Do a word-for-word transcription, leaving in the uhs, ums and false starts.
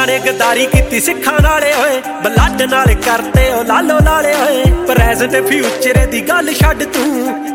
ਮੁਗਲਾਂ ਨੇ ਗਦਾਰੀ ਕੀਤੀ ਸਿੱਖਾਂ ਨਾਲੇ ਹੋਏ ਬਲੱਡ ਨਾਲ ਕਰਤੇ ਉਹ ਲਾਲੋ ਲਾਲੇ ਹੋਏ ਪ੍ਰੈਜ਼ੈਂਟ ਫਿਊਚਰ ਦੀ ਗੱਲ ਛੱਡ ਤੂੰ